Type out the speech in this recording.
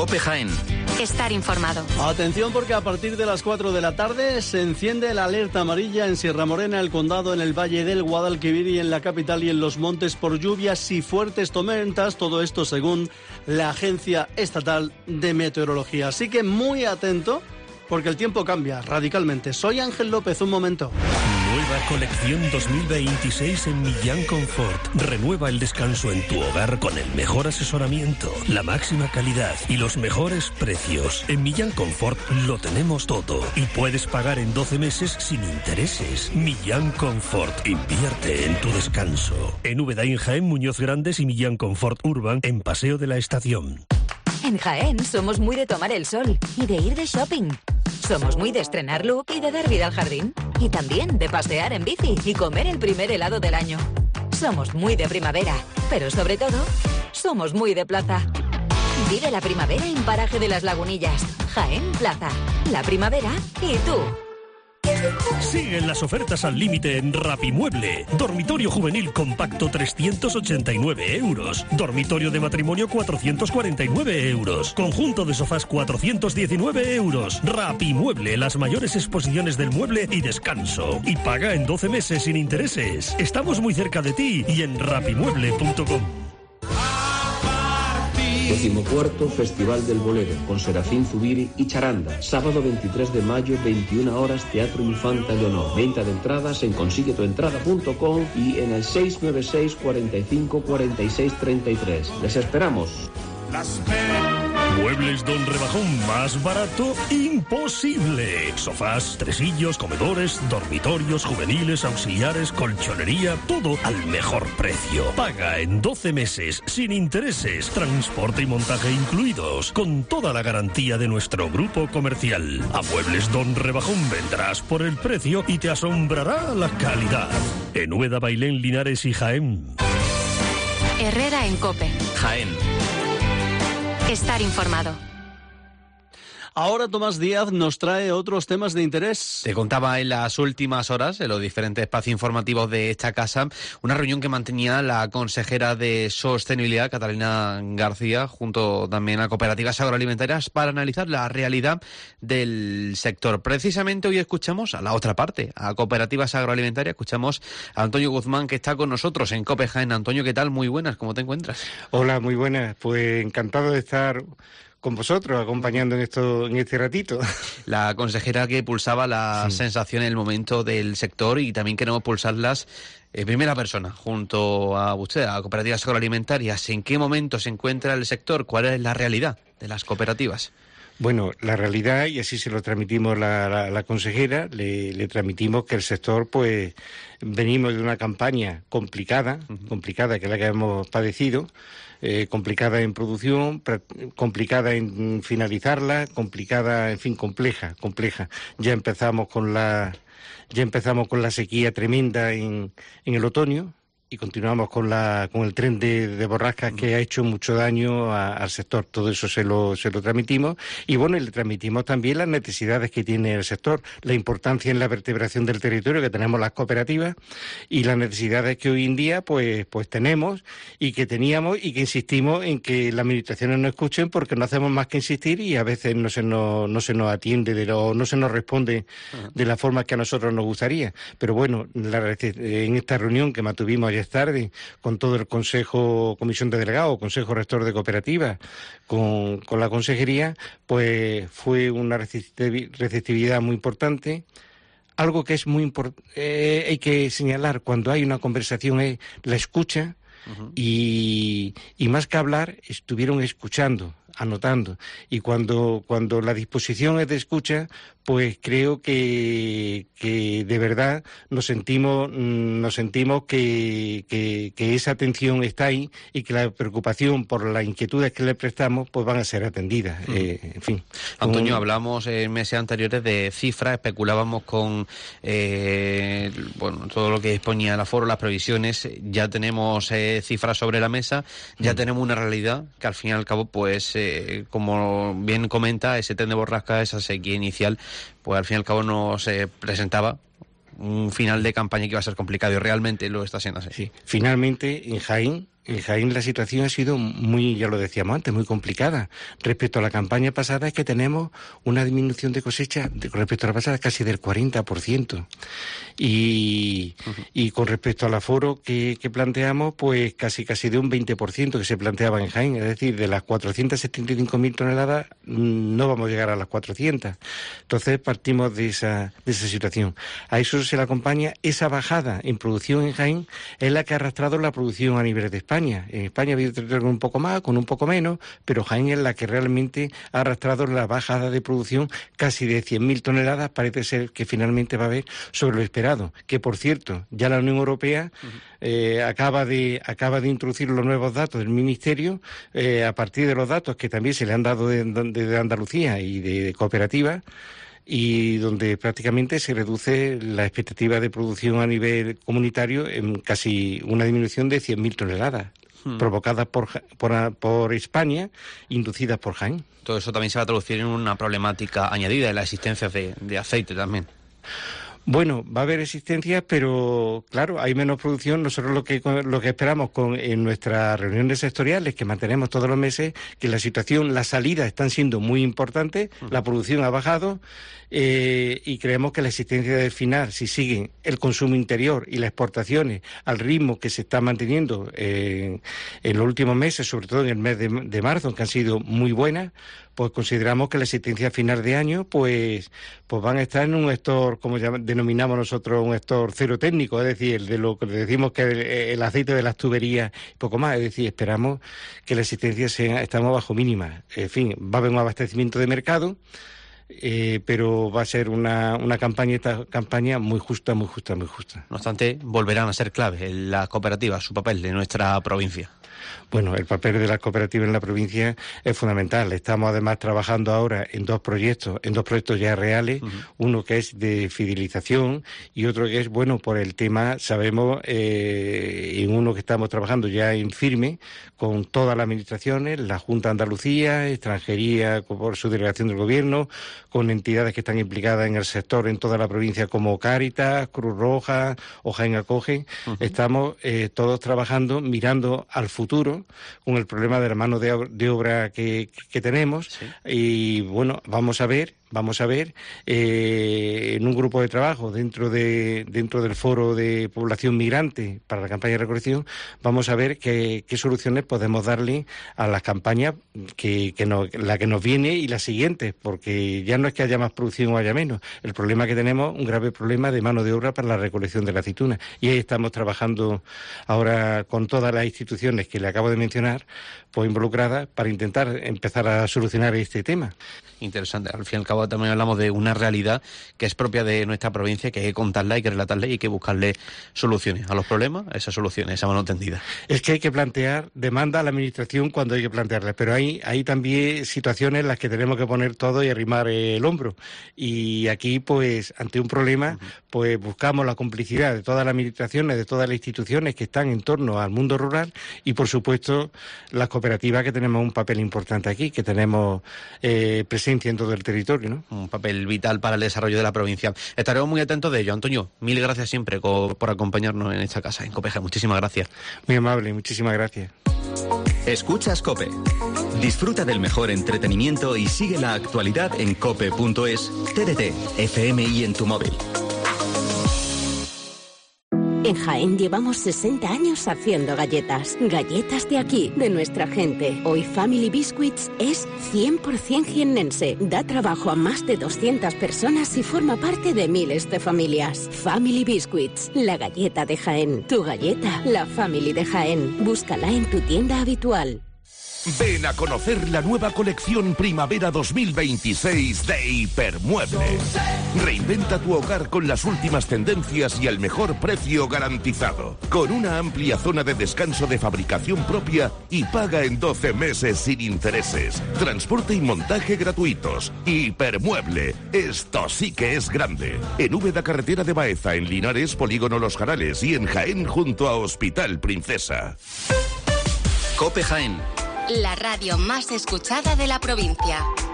COPE Jaén. Estar informado. Atención, porque a partir de las 4 de la tarde se enciende la alerta amarilla en Sierra Morena, El Condado, en el Valle del Guadalquivir y en la capital y en los montes por lluvias y fuertes tormentas. Todo esto según la Agencia Estatal de Meteorología. Así que muy atento, porque el tiempo cambia radicalmente. Soy Ángel López, un momento. Nueva colección 2026 en Millán Confort. Renueva el descanso en tu hogar con el mejor asesoramiento, la máxima calidad y los mejores precios. En Millán Confort lo tenemos todo y puedes pagar en 12 meses sin intereses. Millán Confort. Invierte en tu descanso. En Úbeda y en Jaén, Muñoz Grandes y Millán Confort Urban en Paseo de la Estación. En Jaén somos muy de tomar el sol y de ir de shopping. Somos muy de estrenar look y de dar vida al jardín. Y también de pasear en bici y comer el primer helado del año. Somos muy de primavera, pero sobre todo, somos muy de plaza. Vive la primavera en Paraje de las Lagunillas. Jaén Plaza. La primavera y tú. Siguen las ofertas al límite en Rapimueble. Dormitorio juvenil compacto 389 euros. Dormitorio de matrimonio 449 euros. Conjunto de sofás 419 euros. Rapimueble, las mayores exposiciones del mueble y descanso. Y paga en 12 meses sin intereses. Estamos muy cerca de ti y en rapimueble.com. 14º Festival del Bolero, con Serafín Zubiri y Charanda. Sábado 23 de mayo, 21 horas, Teatro Infanta Leonor. Venta de entradas en consiguetuentrada.com y en el 696 45 46 33. Les esperamos. Muebles Don Rebajón, más barato imposible. Sofás, tresillos, comedores, dormitorios, juveniles, auxiliares, colchonería, todo al mejor precio. Paga en 12 meses, sin intereses, transporte y montaje incluidos, con toda la garantía de nuestro grupo comercial. A Muebles Don Rebajón vendrás por el precio y te asombrará la calidad. En Úbeda, Bailén, Linares y Jaén. Herrera en COPE. Jaén. Estar informado. Ahora Tomás Díaz nos trae otros temas de interés. Te contaba en las últimas horas, en los diferentes espacios informativos de esta casa, una reunión que mantenía la consejera de Sostenibilidad, Catalina García, junto también a cooperativas agroalimentarias, para analizar la realidad del sector. Precisamente hoy escuchamos a la otra parte, a cooperativas agroalimentarias. Escuchamos a Antonio Guzmán, que está con nosotros en COPE Jaén. Antonio, ¿qué tal? Muy buenas, ¿cómo te encuentras? Hola, muy buenas. Pues encantado de estar con vosotros, acompañando en este ratito. La consejera que pulsaba la sensación en el momento del sector, y también queremos pulsarlas en primera persona, junto a usted, a cooperativas agroalimentarias. ¿En qué momento se encuentra el sector? ¿Cuál es la realidad de las cooperativas? Bueno, la realidad, y así se lo transmitimos la consejera, le transmitimos que el sector, pues, venimos de una campaña complicada, que es la que hemos padecido, complicada en producción, complicada en finalizarla, complicada, en fin, compleja. Ya empezamos con la sequía tremenda en el otoño, y continuamos con el tren de borrascas que ha hecho mucho daño al sector. Todo eso se lo transmitimos, y bueno, le transmitimos también las necesidades que tiene el sector, la importancia en la vertebración del territorio que tenemos las cooperativas, y las necesidades que hoy en día pues tenemos, y que teníamos, y que insistimos en que las administraciones nos escuchen, porque no hacemos más que insistir, y a veces no se nos atiende no se nos responde de la forma que a nosotros nos gustaría. Pero bueno, en esta reunión que mantuvimos ayer tarde con todo el Comisión de Delegados, Consejo Rector de Cooperativas, con la consejería, pues fue una receptividad muy importante. Algo que es muy importante, hay que señalar cuando hay una conversación, es la escucha, y más que hablar, estuvieron escuchando, anotando, y cuando la disposición es de escucha, pues creo que de verdad nos sentimos que esa atención está ahí, y que la preocupación por las inquietudes que le prestamos pues van a ser atendidas. En fin. Antonio, hablamos en meses anteriores de cifras, especulábamos con todo lo que disponía el aforo, las previsiones. Ya tenemos cifras sobre la mesa, ya tenemos una realidad que al fin y al cabo, pues como bien comenta, ese tren de borrasca, esa sequía inicial, pues al fin y al cabo nos presentaba un final de campaña que iba a ser complicado, y realmente lo está siendo así. Sí. Finalmente, en Jaén, En Jaén la situación ha sido muy, ya lo decíamos antes, muy complicada. Respecto a la campaña pasada es que tenemos una disminución de cosecha respecto a la pasada casi del 40%. Y con respecto al aforo que planteamos, pues casi de un 20% que se planteaba en Jaén. Es decir, de las 475.000 toneladas no vamos a llegar a las 400. Entonces partimos de esa situación. A eso se le acompaña esa bajada en producción en Jaén, es la que ha arrastrado la producción a nivel de España. En España ha habido territorios con un poco más, con un poco menos, pero Jaén es la que realmente ha arrastrado la bajada de producción casi de 100.000 toneladas. Parece ser que finalmente va a haber sobre lo esperado. Que, por cierto, ya la Unión Europea acaba de introducir los nuevos datos del Ministerio a partir de los datos que también se le han dado de Andalucía y de cooperativas, y donde prácticamente se reduce la expectativa de producción a nivel comunitario en casi una disminución de 100.000 toneladas, provocadas por España, inducidas por Jaén. Todo eso también se va a traducir en una problemática añadida en la existencia de aceite también. Bueno, va a haber existencias, pero claro, hay menos producción. Nosotros lo que esperamos en nuestras reuniones sectoriales, que mantenemos todos los meses, que la situación, las salidas están siendo muy importantes, la producción ha bajado, y creemos que la existencia del final, si sigue el consumo interior y las exportaciones al ritmo que se está manteniendo en los últimos meses, sobre todo en el mes de marzo, que han sido muy buenas, pues consideramos que la existencia final de año pues van a estar en un sector, como denominamos nosotros, un sector cero técnico, es decir, de lo que decimos que el aceite de las tuberías y poco más. Es decir, esperamos que la existencia estamos bajo mínima. En fin, va a haber un abastecimiento de mercado, pero va a ser una campaña muy justa. No obstante, volverán a ser clave en las cooperativas, su papel de nuestra provincia. Bueno, el papel de las cooperativas en la provincia es fundamental. Estamos además trabajando ahora en dos proyectos ya reales, uno que es de fidelización y otro que es, bueno, por el tema, sabemos, en uno que estamos trabajando ya en firme con todas las administraciones, la Junta de Andalucía, Extranjería por su delegación del Gobierno, con entidades que están implicadas en el sector en toda la provincia como Cáritas, Cruz Roja o Jaén Acoge. Estamos todos trabajando, mirando al futuro, con el problema de la mano de obra que tenemos. Sí. Y bueno, vamos a ver en un grupo de trabajo dentro del foro de población migrante para la campaña de recolección, vamos a ver qué soluciones podemos darle a las campañas la que nos viene y las siguientes, porque ya no es que haya más producción o haya menos. El problema que tenemos, un grave problema de mano de obra para la recolección de la aceituna, y ahí estamos trabajando ahora con todas las instituciones que le acabo de mencionar, pues involucradas, para intentar empezar a solucionar este tema. Interesante. Al fin y al cabo también hablamos de una realidad que es propia de nuestra provincia, que hay que contarla, hay que relatarla y hay que buscarle soluciones a los problemas, a esas soluciones, esa mano tendida. Es que hay que plantear demanda a la administración cuando hay que plantearla, pero hay también situaciones en las que tenemos que poner todo y arrimar el hombro. Y aquí, pues, ante un problema, pues buscamos la complicidad de todas las administraciones, de todas las instituciones que están en torno al mundo rural y, por supuesto, las cooperativas, que tenemos un papel importante aquí, que tenemos presencia en todo el territorio, ¿no? Un papel vital para el desarrollo de la provincia. Estaremos muy atentos de ello. Antonio, mil gracias siempre por acompañarnos en esta casa, en COPE. Muchísimas gracias. Muy amable, muchísimas gracias. Escuchas COPE. Disfruta del mejor entretenimiento y sigue la actualidad en cope.es, TDT, FM y en tu móvil. En Jaén llevamos 60 años haciendo galletas. Galletas de aquí, de nuestra gente. Hoy Family Biscuits es 100% jiennense. Da trabajo a más de 200 personas y forma parte de miles de familias. Family Biscuits, la galleta de Jaén. Tu galleta, la Family de Jaén. Búscala en tu tienda habitual. Ven a conocer la nueva colección Primavera 2026 de Hipermueble. Reinventa tu hogar con las últimas tendencias y el mejor precio garantizado. Con una amplia zona de descanso de fabricación propia y paga en 12 meses sin intereses. Transporte y montaje gratuitos. Hipermueble. Esto sí que es grande. En Úbeda, carretera de Baeza, en Linares, Polígono Los Jarales y en Jaén junto a Hospital Princesa. COPE Jaén. La radio más escuchada de la provincia.